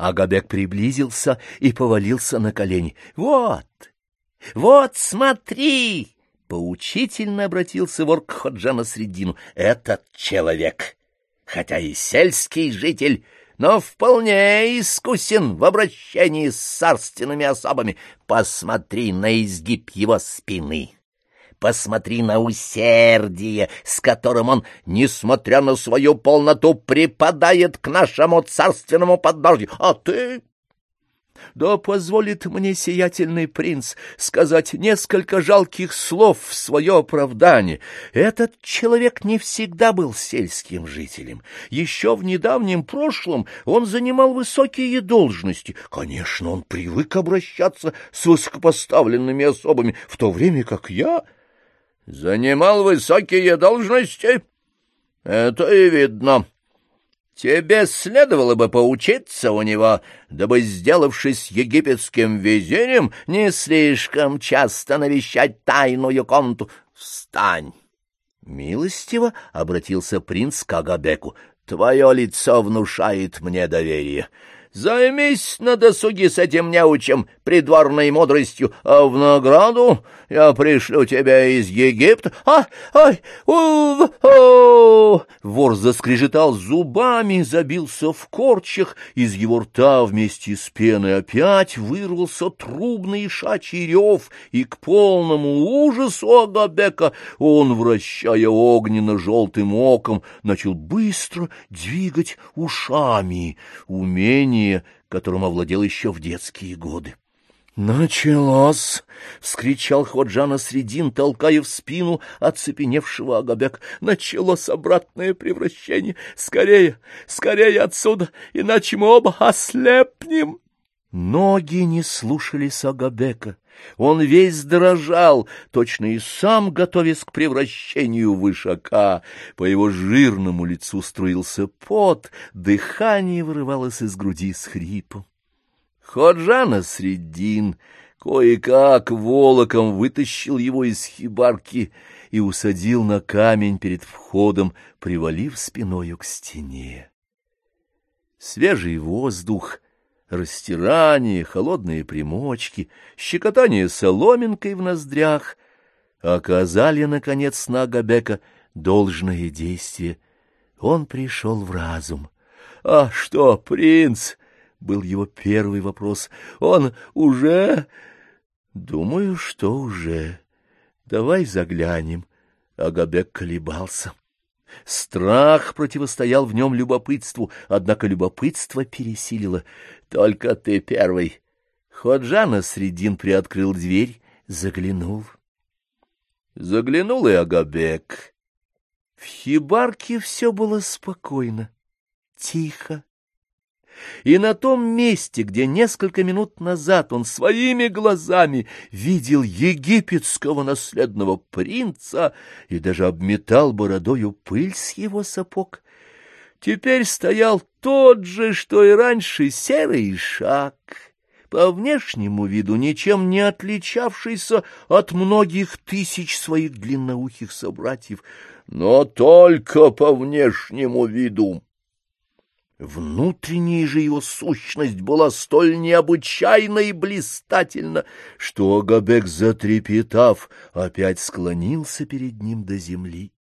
Агабек приблизился и повалился на колени. «Вот, вот смотри!» — поучительно обратился вор к Ходжа Насреддину. «Этот человек, хотя и сельский житель, но вполне искусен в обращении с царственными особами. Посмотри на изгиб его спины». Посмотри на усердие, с которым он, несмотря на свою полноту, припадает к нашему царственному подножью. А ты... Да позволит мне сиятельный принц сказать несколько жалких слов в свое оправдание. Этот человек не всегда был сельским жителем. Еще в недавнем прошлом он занимал высокие должности. Конечно, он привык обращаться с высокопоставленными особами, в то время как я... Занимал высокие должности? Это и видно. Тебе следовало бы поучиться у него, дабы, сделавшись египетским визирем, не слишком часто навещать тайную комнату. Встань! Милостиво обратился принц к Агабеку. Твое лицо внушает мне доверие. Займись на досуге с этим неучем придворной мудростью, а в награду я пришлю тебя из Египта. Вор заскрежетал зубами, забился в корчах, из его рта вместе с пеной опять вырвался трубный ишачий рев, и к полному ужасу Агабека он, вращая огненно-желтым оком, начал быстро двигать ушами, умение, которым овладел еще в детские годы. «Началось!» — вскричал Ходжа Насреддин, толкая в спину оцепеневшего Агабека. «Началось обратное превращение! Скорее, скорее отсюда, иначе мы оба ослепнем!» Ноги не слушались Агабека. Он весь дрожал, точно и сам готовясь к превращению в ишака. По его жирному лицу струился пот, дыхание вырывалось из груди с хрипом. Ходжа Насреддин кое-как волоком вытащил его из хибарки и усадил на камень перед входом, привалив спиною к стене. Свежий воздух, растирание, холодные примочки, щекотание соломинкой в ноздрях оказали, наконец, на Агабека должное действие. Он пришел в разум. — А что, принц? — был его первый вопрос. — Он уже... — Думаю, что уже. Давай заглянем. Агабек колебался. Страх противостоял в нем любопытству, однако любопытство пересилило. «Только ты первый». Ходжа Насреддин приоткрыл дверь, заглянул. Заглянул и Агабек. В хибарке все было спокойно, тихо. И на том месте, где несколько минут назад он своими глазами видел египетского наследного принца и даже обметал бородою пыль с его сапог, теперь стоял тот же, что и раньше, серый ишак, по внешнему виду ничем не отличавшийся от многих тысяч своих длинноухих собратьев, но только по внешнему виду. Внутренняя же его сущность была столь необычайна и блистательна, что Агабек, затрепетав, опять склонился перед ним до земли.